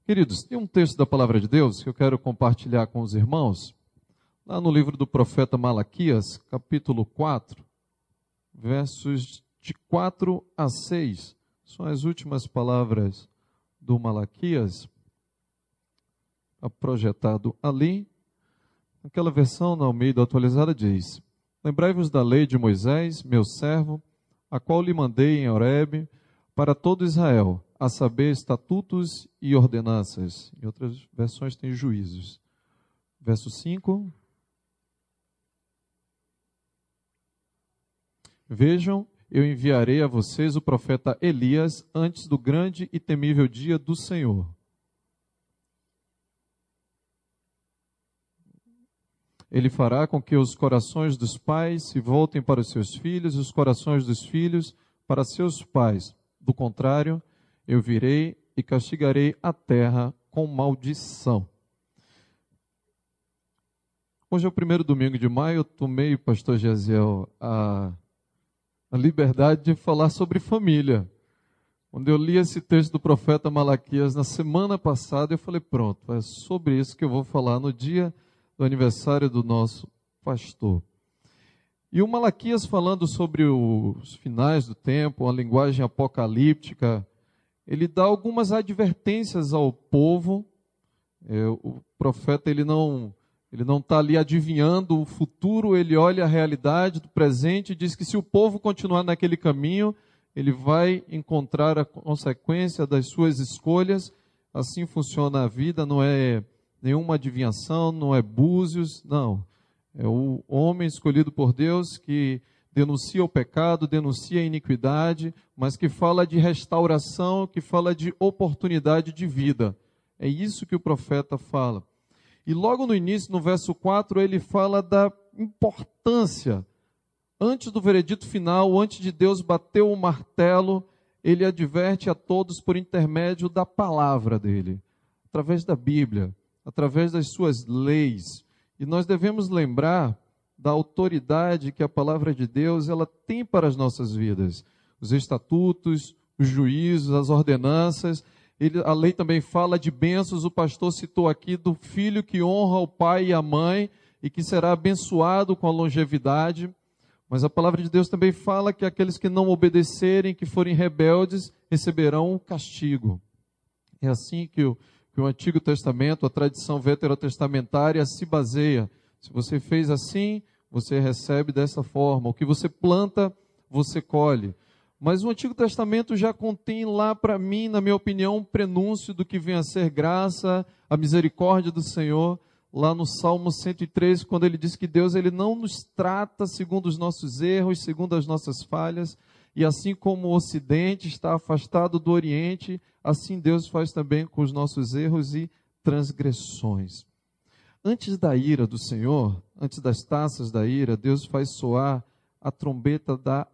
Queridos, tem um texto da Palavra de Deus que eu quero compartilhar com os irmãos, lá no livro do profeta Malaquias, capítulo 4, versos de 4 a 6. São as últimas palavras do Malaquias, está projetado ali. Naquela versão, na Almeida atualizada, diz: Lembrai-vos da lei de Moisés, meu servo, a qual lhe mandei em Horebe, para todo Israel, a saber, estatutos e ordenanças. Em outras versões tem juízos. Verso 5. Vejam, eu enviarei a vocês o profeta Elias antes do grande e temível dia do Senhor. Ele fará com que os corações dos pais se voltem para os seus filhos e os corações dos filhos para seus pais. Do contrário, eu virei e castigarei a terra com maldição. Hoje é o primeiro domingo de maio. Eu tomei, pastor Gesiel, a liberdade de falar sobre família. Quando eu li esse texto do profeta Malaquias na semana passada, eu falei, pronto, é sobre isso que eu vou falar no dia do aniversário do nosso pastor. E o Malaquias, falando sobre os finais do tempo, a linguagem apocalíptica, ele dá algumas advertências ao povo. O profeta ele não está ali adivinhando o futuro, ele olha a realidade do presente e diz que se o povo continuar naquele caminho, ele vai encontrar a consequência das suas escolhas. Assim funciona a vida, não é nenhuma adivinhação, não é búzios, não. É o homem escolhido por Deus que denuncia o pecado, denuncia a iniquidade, mas que fala de restauração, que fala de oportunidade de vida. É isso que o profeta fala. E logo no início, no verso 4, ele fala da importância. Antes do veredito final, antes de Deus bater o martelo, ele adverte a todos por intermédio da palavra dele, através da Bíblia, através das suas leis. E nós devemos lembrar da autoridade que a palavra de Deus ela tem para as nossas vidas. Os estatutos, os juízos, as ordenanças. A lei também fala de bênçãos. O pastor citou aqui do filho que honra o pai e a mãe e que será abençoado com a longevidade. Mas a palavra de Deus também fala que aqueles que não obedecerem, que forem rebeldes, receberão um castigo. É assim que o Antigo Testamento, a tradição veterotestamentária se baseia. Se você fez assim, você recebe dessa forma. O que você planta, você colhe. Mas o Antigo Testamento já contém lá para mim, na minha opinião, um prenúncio do que vem a ser graça, a misericórdia do Senhor. Lá no Salmo 103, quando ele diz que Deus ele não nos trata segundo os nossos erros, segundo as nossas falhas. E assim como o Ocidente está afastado do Oriente, assim Deus faz também com os nossos erros e transgressões. Antes da ira do Senhor, antes das taças da ira, Deus faz soar a trombeta da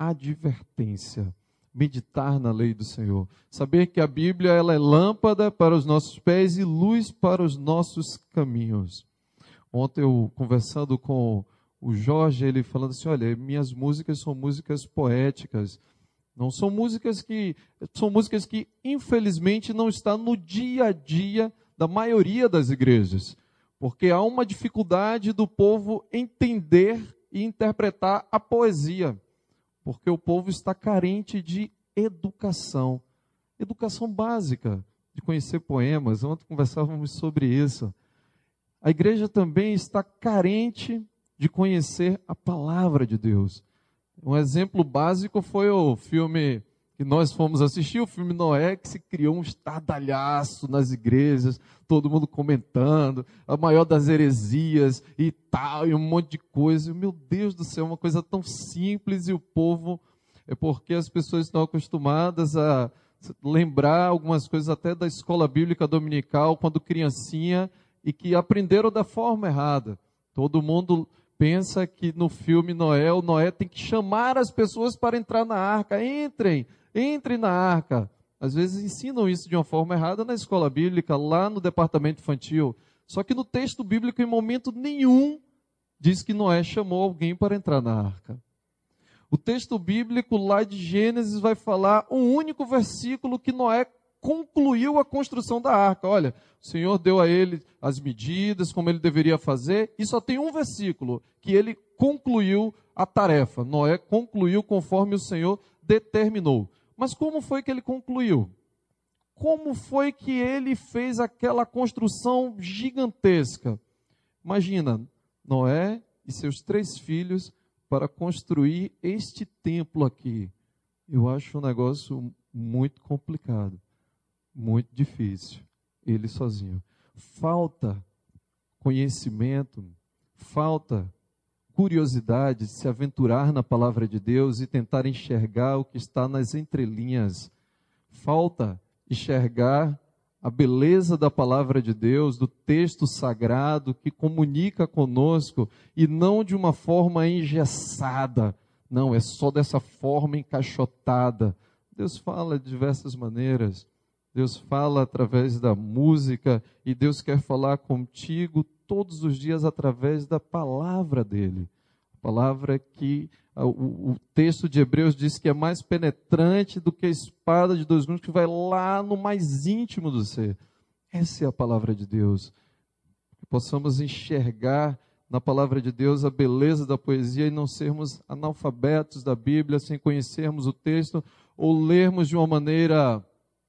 advertência. Meditar na lei do Senhor. Saber que a Bíblia ela é lâmpada para os nossos pés e luz para os nossos caminhos. Ontem eu conversando com o Jorge, ele falando assim, olha, minhas músicas são músicas poéticas. Não são músicas que infelizmente não estão no dia a dia da maioria das igrejas. Porque há uma dificuldade do povo entender e interpretar a poesia. Porque o povo está carente de educação. Educação básica, de conhecer poemas. Ontem conversávamos sobre isso. A igreja também está carente de conhecer a palavra de Deus. Um exemplo básico foi o filme que nós fomos assistir, o filme Noé, que se criou um estardalhaço nas igrejas, todo mundo comentando, a maior das heresias e tal, e um monte de coisa. Meu Deus do céu, uma coisa tão simples e o povo, é porque as pessoas estão acostumadas a lembrar algumas coisas até da escola bíblica dominical, quando criancinha, e que aprenderam da forma errada. Todo mundo pensa que no filme Noé, o Noé tem que chamar as pessoas para entrar na arca. Entrem na arca. Às vezes ensinam isso de uma forma errada na escola bíblica, lá no departamento infantil. Só que no texto bíblico, em momento nenhum, diz que Noé chamou alguém para entrar na arca. O texto bíblico lá de Gênesis vai falar um único versículo que Noé concluiu a construção da arca. Olha, o Senhor deu a ele as medidas, como ele deveria fazer, e só tem um versículo que ele concluiu a tarefa. Noé concluiu conforme o Senhor determinou. Mas como foi que ele concluiu? Como foi que ele fez aquela construção gigantesca? Imagina, Noé e seus 3 filhos para construir este templo aqui. Eu acho um negócio muito complicado, muito difícil, ele sozinho. Falta conhecimento, falta curiosidade de se aventurar na palavra de Deus e tentar enxergar o que está nas entrelinhas. Falta enxergar a beleza da palavra de Deus, do texto sagrado que comunica conosco e não de uma forma engessada. Não, é só dessa forma encaixotada. Deus fala de diversas maneiras. Deus fala através da música e Deus quer falar contigo todos os dias através da palavra dele. A palavra que o texto de Hebreus diz que é mais penetrante do que a espada de 2 gumes, que vai lá no mais íntimo do ser. Essa é a palavra de Deus. Que possamos enxergar na palavra de Deus a beleza da poesia e não sermos analfabetos da Bíblia sem conhecermos o texto ou lermos de uma maneira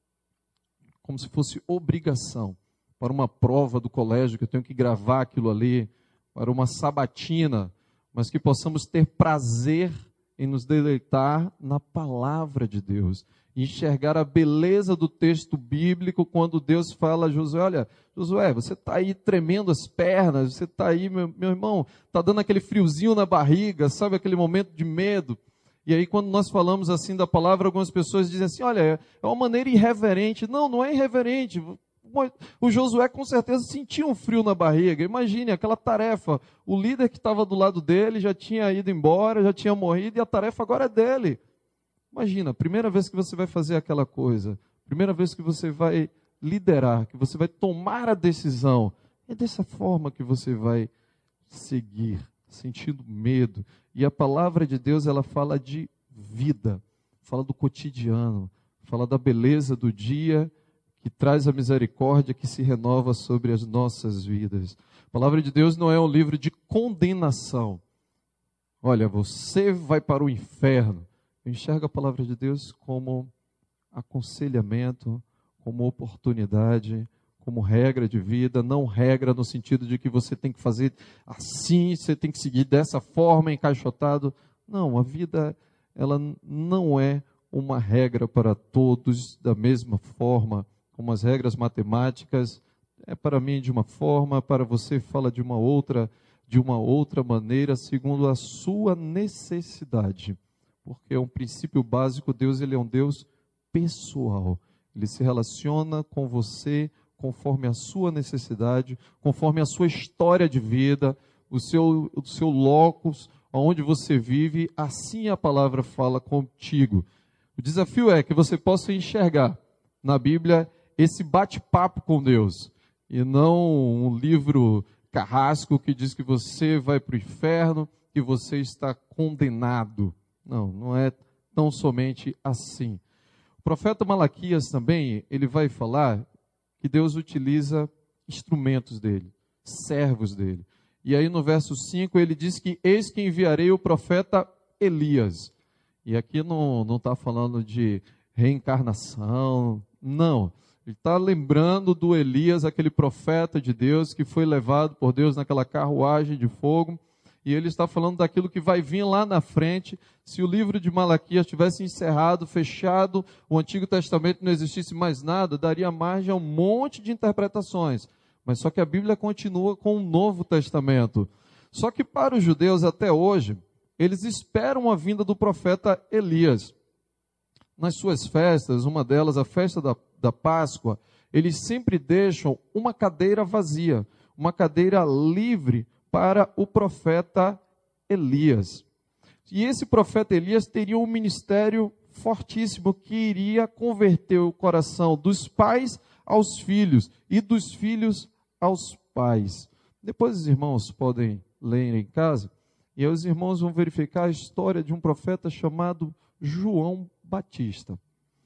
como se fosse obrigação para uma prova do colégio, que eu tenho que gravar aquilo ali, para uma sabatina, mas que possamos ter prazer em nos deleitar na palavra de Deus, enxergar a beleza do texto bíblico quando Deus fala a Josué, olha, Josué, você está aí tremendo as pernas, você está aí, meu irmão, está dando aquele friozinho na barriga, sabe, aquele momento de medo. E aí quando nós falamos assim da palavra, algumas pessoas dizem assim, olha, é uma maneira irreverente. Não, não é irreverente. O Josué com certeza sentia um frio na barriga. Imagine aquela tarefa. O líder que estava do lado dele já tinha ido embora, já tinha morrido e a tarefa agora é dele. Imagina, primeira vez que você vai fazer aquela coisa, primeira vez que você vai liderar, que você vai tomar a decisão, é dessa forma que você vai seguir, sentindo medo. E a palavra de Deus, ela fala de vida, fala do cotidiano, fala da beleza do dia, que traz a misericórdia que se renova sobre as nossas vidas. A palavra de Deus não é um livro de condenação. Olha, você vai para o inferno. Eu enxergo a palavra de Deus como aconselhamento, como oportunidade, como regra de vida, não regra no sentido de que você tem que fazer assim, você tem que seguir dessa forma, encaixotado. Não, a vida, ela não é uma regra para todos da mesma forma, como as regras matemáticas, é para mim de uma forma, para você fala de uma outra maneira, segundo a sua necessidade. Porque é um princípio básico, Deus ele é um Deus pessoal. Ele se relaciona com você conforme a sua necessidade, conforme a sua história de vida, o seu locus, onde você vive, assim a palavra fala contigo. O desafio é que você possa enxergar na Bíblia esse bate-papo com Deus, e não um livro carrasco que diz que você vai para o inferno, que você está condenado. Não, não é tão somente assim. O profeta Malaquias também, ele vai falar que Deus utiliza instrumentos dele, servos dele. E aí no verso 5 ele diz que eis que enviarei o profeta Elias. E aqui não está falando de reencarnação, não. Ele está lembrando do Elias, aquele profeta de Deus que foi levado por Deus naquela carruagem de fogo. E ele está falando daquilo que vai vir lá na frente. Se o livro de Malaquias tivesse encerrado, fechado, o Antigo Testamento não existisse mais nada, daria margem a um monte de interpretações. Mas só que a Bíblia continua com o Novo Testamento. Só que para os judeus até hoje, eles esperam a vinda do profeta Elias. Nas suas festas, uma delas, a festa da Páscoa, eles sempre deixam uma cadeira vazia, uma cadeira livre para o profeta Elias. E esse profeta Elias teria um ministério fortíssimo que iria converter o coração dos pais aos filhos e dos filhos aos pais. Depois os irmãos podem ler em casa e aí os irmãos vão verificar a história de um profeta chamado João Batista.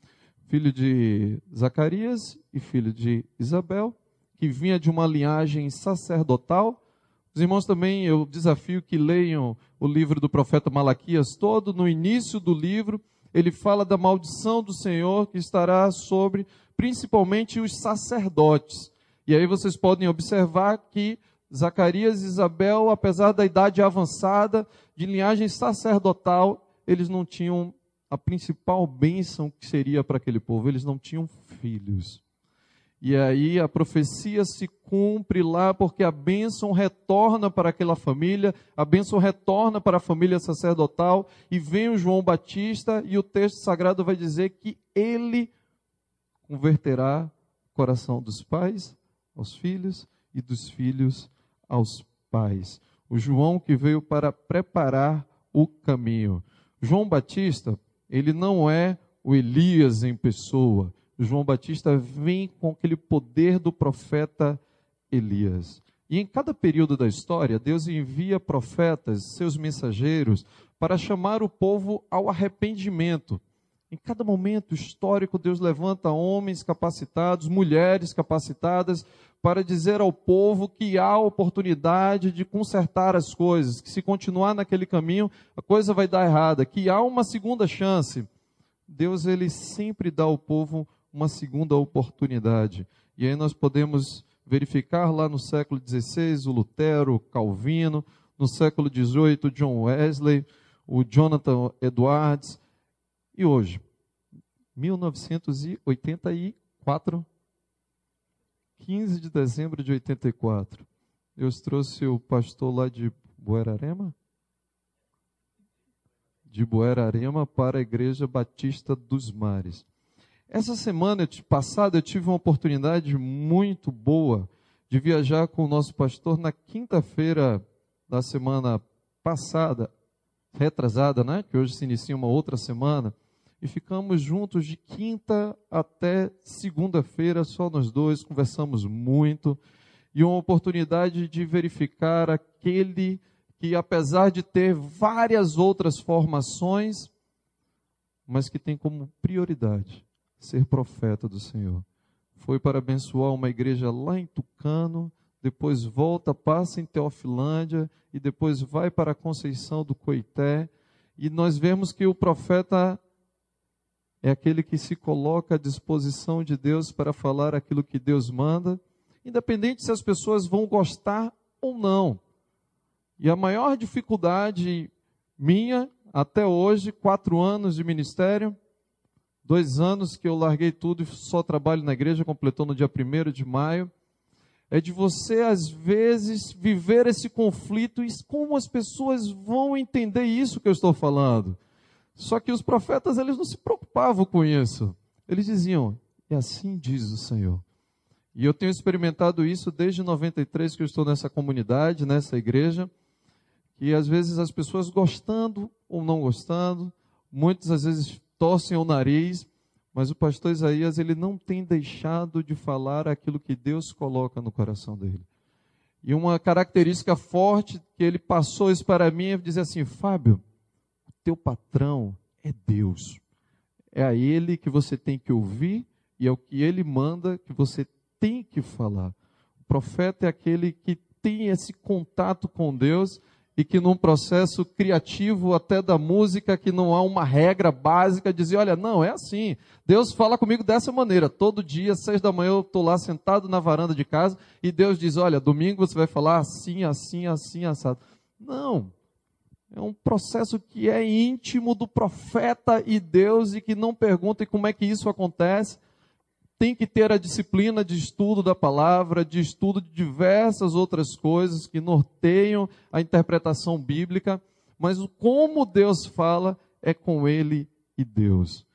filho de Zacarias e filho de Isabel, que vinha de uma linhagem sacerdotal. Os irmãos também, eu desafio que leiam o livro do profeta Malaquias todo. No início do livro, ele fala da maldição do Senhor que estará sobre principalmente os sacerdotes. E aí vocês podem observar que Zacarias e Isabel, apesar da idade avançada, de linhagem sacerdotal, eles não tinham a principal bênção que seria para aquele povo, eles não tinham filhos. E aí a profecia se cumpre lá, porque a bênção retorna para aquela família, a bênção retorna para a família sacerdotal, e vem o João Batista, e o texto sagrado vai dizer que ele converterá o coração dos pais aos filhos, e dos filhos aos pais. O João que veio para preparar o caminho. João Batista, ele não é o Elias em pessoa. João Batista vem com aquele poder do profeta Elias. E em cada período da história, Deus envia profetas, seus mensageiros, para chamar o povo ao arrependimento. Em cada momento histórico, Deus levanta homens capacitados, mulheres capacitadas, para dizer ao povo que há oportunidade de consertar as coisas, que se continuar naquele caminho, a coisa vai dar errada, que há uma segunda chance. Deus, ele sempre dá ao povo uma segunda oportunidade. E aí nós podemos verificar lá no século XVI, o Lutero, Calvino, no século XVIII, John Wesley, o Jonathan Edwards, e hoje, 1984, 15 de dezembro de 84, Deus trouxe o pastor lá de Buerarema? De Buerarema para a Igreja Batista dos Mares. Essa semana passada eu tive uma oportunidade muito boa de viajar com o nosso pastor na quinta-feira da semana passada, retrasada, né? Que hoje se inicia uma outra semana, e ficamos juntos de quinta até segunda-feira, só nós dois, conversamos muito, e uma oportunidade de verificar aquele que, apesar de ter várias outras formações, mas que tem como prioridade ser profeta do Senhor. Foi para abençoar uma igreja lá em Tucano, depois volta, passa em Teofilândia, e depois vai para a Conceição do Coité, e nós vemos que o profeta é aquele que se coloca à disposição de Deus para falar aquilo que Deus manda, independente se as pessoas vão gostar ou não. E a maior dificuldade minha, até hoje, 4 anos de ministério, 2 anos que eu larguei tudo e só trabalho na igreja, completou no dia 1º de maio, é de você, às vezes, viver esse conflito e como as pessoas vão entender isso que eu estou falando. Só que os profetas, eles não se preocupavam com isso. Eles diziam, e assim diz o Senhor. E eu tenho experimentado isso desde 93 que eu estou nessa comunidade, nessa igreja, que às vezes as pessoas gostando ou não gostando, muitas às vezes torcem o nariz, mas o pastor Isaías, ele não tem deixado de falar aquilo que Deus coloca no coração dele. E uma característica forte que ele passou isso para mim é dizer assim, Fábio, teu patrão é Deus. É a Ele que você tem que ouvir e é o que Ele manda que você tem que falar. O profeta é aquele que tem esse contato com Deus e que num processo criativo até da música, que não há uma regra básica, dizer, olha, não, é assim. Deus fala comigo dessa maneira. Todo dia, 6 da manhã, eu estou lá sentado na varanda de casa e Deus diz, olha, domingo você vai falar assim, assim, assim, assado. Não. É um processo que é íntimo do profeta e Deus e que não pergunta como é que isso acontece. Tem que ter a disciplina de estudo da palavra, de estudo de diversas outras coisas que norteiam a interpretação bíblica, mas como Deus fala é com Ele e Deus.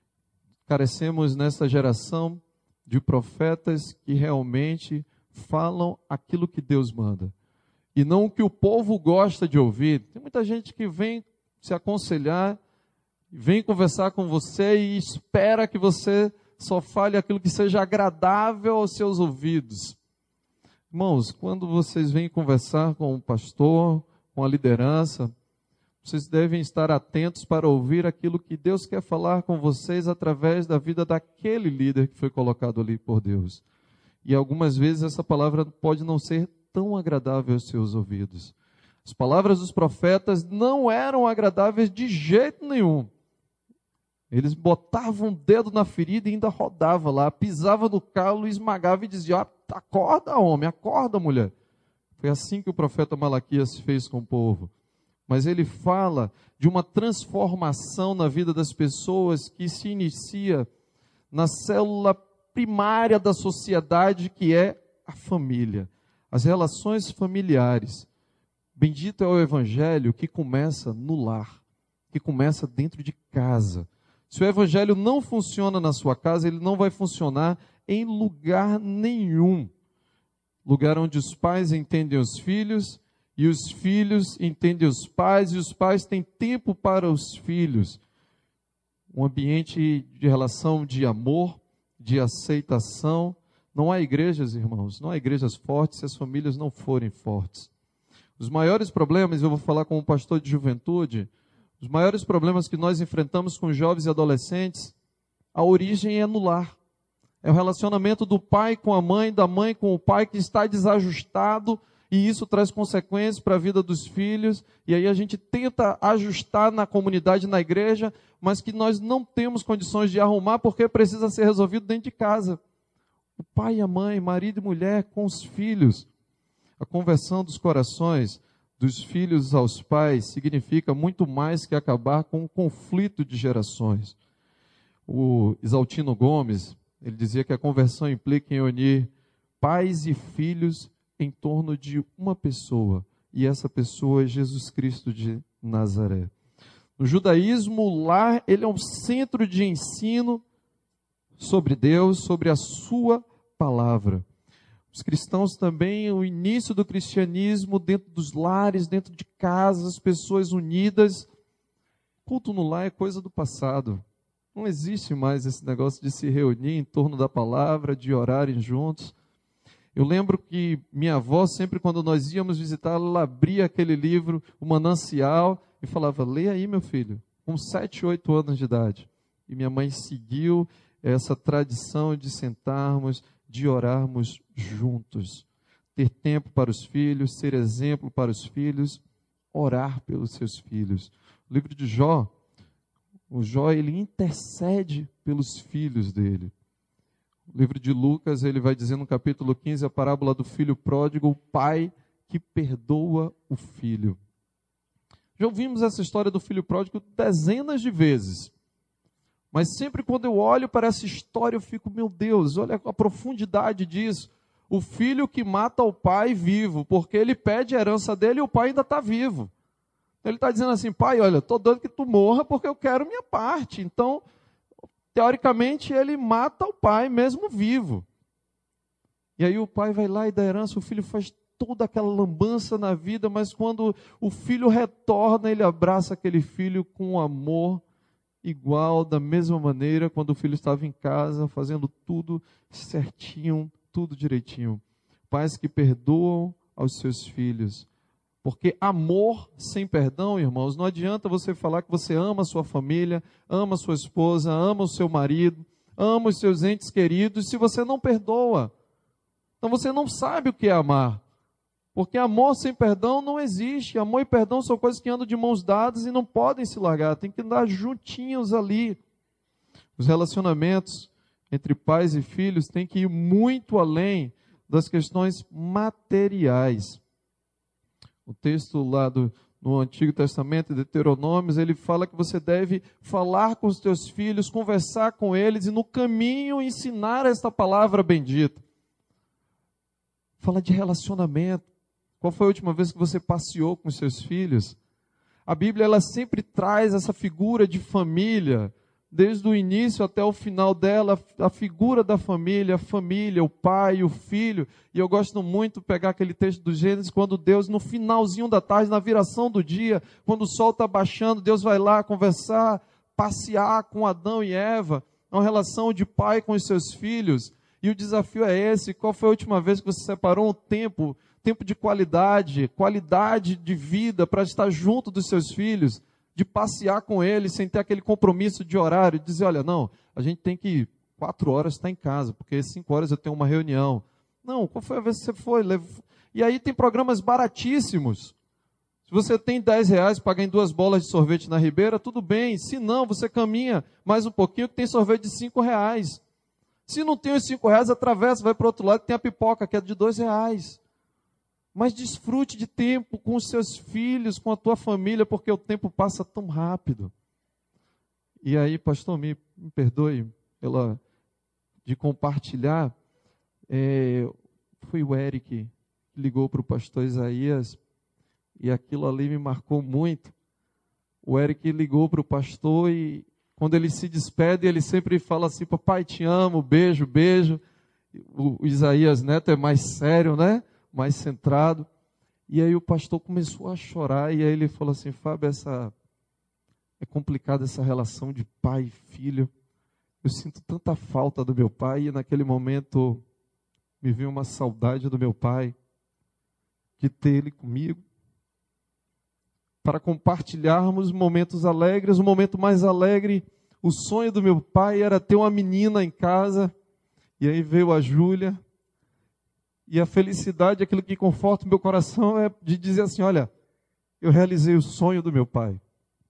Carecemos nessa geração de profetas que realmente falam aquilo que Deus manda. E não o que o povo gosta de ouvir. Tem muita gente que vem se aconselhar, vem conversar com você e espera que você só fale aquilo que seja agradável aos seus ouvidos. Irmãos, quando vocês vêm conversar com o pastor, com a liderança, Vocês devem estar atentos para ouvir aquilo que Deus quer falar com vocês através da vida daquele líder que foi colocado ali por Deus. E algumas vezes essa palavra pode não ser tão agradável aos seus ouvidos. As palavras dos profetas não eram agradáveis de jeito nenhum. Eles botavam o dedo na ferida e ainda rodava lá, pisava no calo, esmagava e dizia: acorda, homem, acorda, mulher. Foi assim que o profeta Malaquias fez com o povo. Mas ele fala de uma transformação na vida das pessoas que se inicia na célula primária da sociedade, que é a família, as relações familiares. Bendito é o evangelho que começa no lar, que começa dentro de casa. Se o evangelho não funciona na sua casa, ele não vai funcionar em lugar nenhum. Lugar onde os pais entendem os filhos, e os filhos entendem os pais, e os pais têm tempo para os filhos. Um ambiente de relação de amor, de aceitação. Não há igrejas, irmãos, não há igrejas fortes se as famílias não forem fortes. Os maiores problemas, eu vou falar como pastor de juventude, os maiores problemas que nós enfrentamos com jovens e adolescentes, a origem é no lar. É o relacionamento do pai com a mãe, da mãe com o pai, que está desajustado, e isso traz consequências para a vida dos filhos, e aí a gente tenta ajustar na comunidade, na igreja, mas que nós não temos condições de arrumar, porque precisa ser resolvido dentro de casa. O pai e a mãe, marido e mulher com os filhos. A conversão dos corações dos filhos aos pais significa muito mais que acabar com o conflito de gerações. O Isaltino Gomes, ele dizia que a conversão implica em unir pais e filhos em torno de uma pessoa, e essa pessoa é Jesus Cristo de Nazaré. No judaísmo, o lar, ele é um centro de ensino sobre Deus, sobre a sua palavra. Os cristãos também, o início do cristianismo dentro dos lares, dentro de casas, pessoas unidas. Culto no lar é coisa do passado. Não existe mais esse negócio de se reunir em torno da palavra, de orarem juntos. Eu lembro que minha avó, sempre quando nós íamos visitá-la, ela abria aquele livro, o Manancial, e falava: lê aí, meu filho, com 7, 8 anos de idade. E minha mãe seguiu essa tradição de sentarmos, de orarmos juntos. Ter tempo para os filhos, ser exemplo para os filhos, orar pelos seus filhos. O livro de Jó, o Jó, ele intercede pelos filhos dele. O livro de Lucas, ele vai dizer no capítulo 15, a parábola do filho pródigo, o pai que perdoa o filho. Já ouvimos essa história do filho pródigo dezenas de vezes. Mas sempre quando eu olho para essa história, eu fico: meu Deus, olha a profundidade disso. O filho que mata o pai vivo, porque ele pede a herança dele e o pai ainda está vivo. Ele está dizendo assim: pai, olha, estou doido que tu morra porque eu quero minha parte. Então, teoricamente, ele mata o pai mesmo vivo. E aí o pai vai lá e dá herança, o filho faz toda aquela lambança na vida, mas quando o filho retorna, ele abraça aquele filho com amor igual, da mesma maneira, quando o filho estava em casa, fazendo tudo certinho, tudo direitinho. Pais que perdoam aos seus filhos. Porque amor sem perdão, irmãos, não adianta você falar que você ama a sua família, ama a sua esposa, ama o seu marido, ama os seus entes queridos, se você não perdoa. Então você não sabe o que é amar. Porque amor sem perdão não existe. Amor e perdão são coisas que andam de mãos dadas e não podem se largar. Tem que andar juntinhos ali. Os relacionamentos entre pais e filhos têm que ir muito além das questões materiais. O texto lá no Antigo Testamento, Deuteronômios, ele fala que você deve falar com os teus filhos, conversar com eles e no caminho ensinar esta palavra bendita. Fala de relacionamento. Qual foi a última vez que você passeou com os seus filhos? A Bíblia, ela sempre traz essa figura de família, desde o início até o final dela, a figura da família, o pai, o filho. E eu gosto muito de pegar aquele texto do Gênesis, quando Deus, no finalzinho da tarde, na viração do dia, quando o sol está baixando, Deus vai lá conversar, passear com Adão e Eva, uma relação de pai com os seus filhos. E o desafio é esse: qual foi a última vez que você separou um tempo tempo de qualidade de vida para estar junto dos seus filhos, de passear com eles sem ter aquele compromisso de horário, de dizer, olha, não, a gente tem que 4 horas estar em casa, porque 5 horas eu tenho uma reunião. Não, qual foi a vez que você foi? E aí tem programas baratíssimos. Se você tem R$10, paga em 2 bolas de sorvete na Ribeira, tudo bem. Se não, você caminha mais um pouquinho que tem sorvete de R$5. Se não tem os R$5, atravessa, vai para o outro lado, tem a pipoca que é de R$2. Mas desfrute de tempo com os seus filhos, com a tua família, porque o tempo passa tão rápido. E aí, pastor, me perdoe de compartilhar, foi o Eric que ligou para o pastor Isaías, e aquilo ali me marcou muito. O Eric ligou para o pastor e quando ele se despede, ele sempre fala assim, papai, te amo, beijo, beijo. O Isaías Neto é mais sério, né? Mais centrado. E aí o pastor começou a chorar e aí ele falou assim, Fábio, é complicada essa relação de pai e filho. Eu sinto tanta falta do meu pai e naquele momento me veio uma saudade do meu pai, de ter ele comigo, para compartilharmos momentos alegres. O momento mais alegre, o sonho do meu pai era ter uma menina em casa, e aí veio a Júlia, e a felicidade, aquilo que conforta o meu coração é de dizer assim, olha, eu realizei o sonho do meu pai.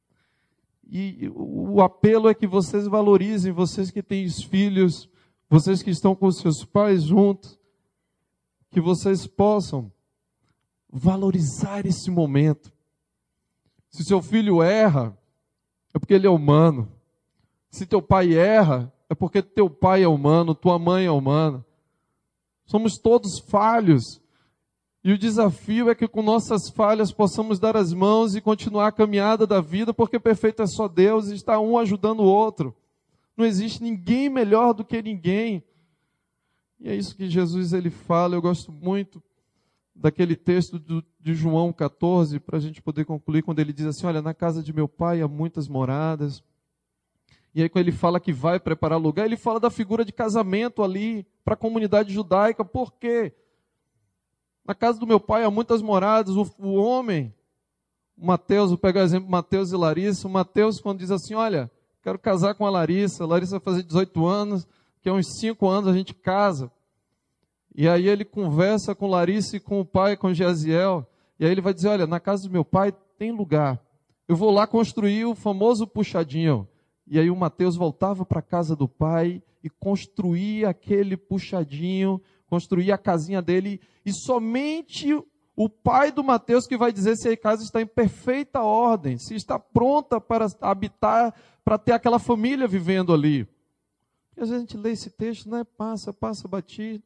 E o apelo é que vocês valorizem, vocês que têm os filhos, vocês que estão com os seus pais juntos, que vocês possam valorizar esse momento. Se seu filho erra, é porque ele é humano. Se teu pai erra, é porque teu pai é humano, tua mãe é humana. Somos todos falhos. E o desafio é que com nossas falhas possamos dar as mãos e continuar a caminhada da vida, porque perfeito é só Deus e está um ajudando o outro. Não existe ninguém melhor do que ninguém. E é isso que Jesus ele fala. Eu gosto muito daquele texto de João 14, para a gente poder concluir, quando ele diz assim, olha, na casa de meu pai há muitas moradas. E aí quando ele fala que vai preparar lugar, ele fala da figura de casamento ali, para a comunidade judaica. Por quê? Na casa do meu pai há muitas moradas. O homem, o Mateus, vou pegar o exemplo de Mateus e Larissa. O Mateus, quando diz assim, olha, quero casar com a Larissa vai fazer 18 anos, que é uns 5 anos a gente casa. E aí ele conversa com Larissa e com o pai, com Gesiel, e aí ele vai dizer, olha, na casa do meu pai tem lugar. Eu vou lá construir o famoso puxadinho. E aí o Mateus voltava para a casa do pai e construía aquele puxadinho, construía a casinha dele, e somente o pai do Mateus que vai dizer se a casa está em perfeita ordem, se está pronta para habitar, para ter aquela família vivendo ali. E às vezes a gente lê esse texto, né? Passa batido.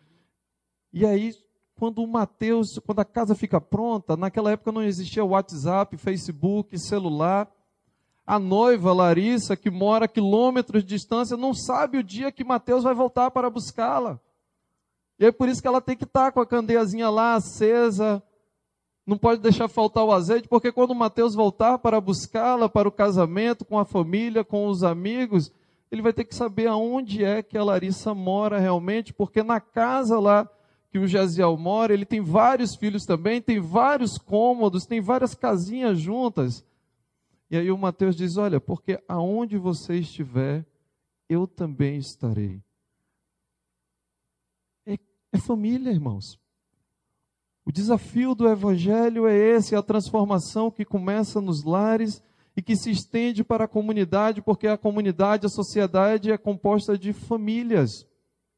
E aí, quando a casa fica pronta, naquela época não existia WhatsApp, Facebook, celular. A noiva Larissa, que mora a quilômetros de distância, não sabe o dia que Mateus vai voltar para buscá-la. E é por isso que ela tem que estar com a candeiazinha lá acesa, não pode deixar faltar o azeite, porque quando Mateus voltar para buscá-la, para o casamento, com a família, com os amigos, ele vai ter que saber aonde é que a Larissa mora realmente, porque na casa lá que o Gesiel mora, ele tem vários filhos também, tem vários cômodos, tem várias casinhas juntas. E aí o Mateus diz, olha, porque aonde você estiver, eu também estarei. É família, irmãos. O desafio do Evangelho é esse, a transformação que começa nos lares e que se estende para a comunidade, porque a comunidade, a sociedade é composta de famílias.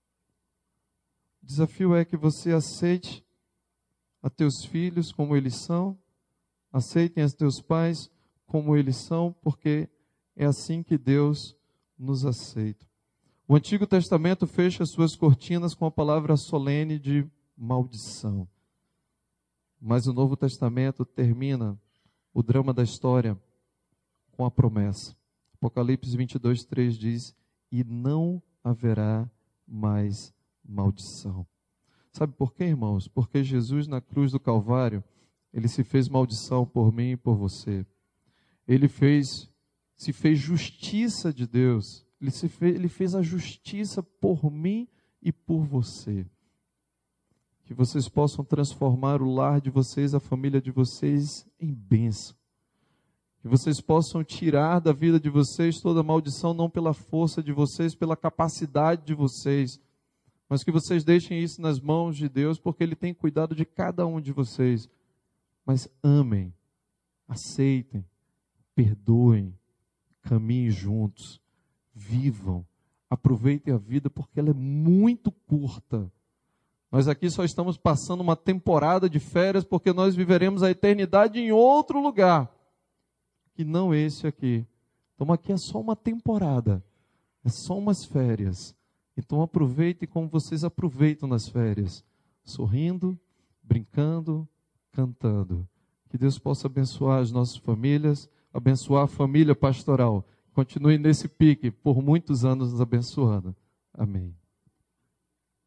O desafio é que você aceite a teus filhos como eles são, aceitem os teus pais como eles são, porque é assim que Deus nos aceita. O Antigo Testamento fecha suas cortinas com a palavra solene de maldição. Mas o Novo Testamento termina o drama da história com a promessa. Apocalipse 22, 3 diz, e não haverá mais maldição. Sabe por quê, irmãos? Porque Jesus na cruz do Calvário, ele se fez maldição por mim e por você. Ele se fez justiça de Deus. Ele fez a justiça por mim e por você. que vocês possam transformar o lar de vocês, a família de vocês, em bênção. Que vocês possam tirar da vida de vocês toda maldição, não pela força de vocês, pela capacidade de vocês, mas que vocês deixem isso nas mãos de Deus, porque Ele tem cuidado de cada um de vocês. Mas amem, aceitem, perdoem, caminhem juntos, vivam, aproveitem a vida, porque ela é muito curta. Nós aqui só estamos passando uma temporada de férias, porque nós viveremos a eternidade em outro lugar, que não esse aqui. Então aqui é só uma temporada, é só umas férias. Então aproveitem como vocês aproveitam nas férias, sorrindo, brincando, cantando. Que Deus possa abençoar as nossas famílias, abençoar a família pastoral. Continue nesse pique, por muitos anos nos abençoando. Amém.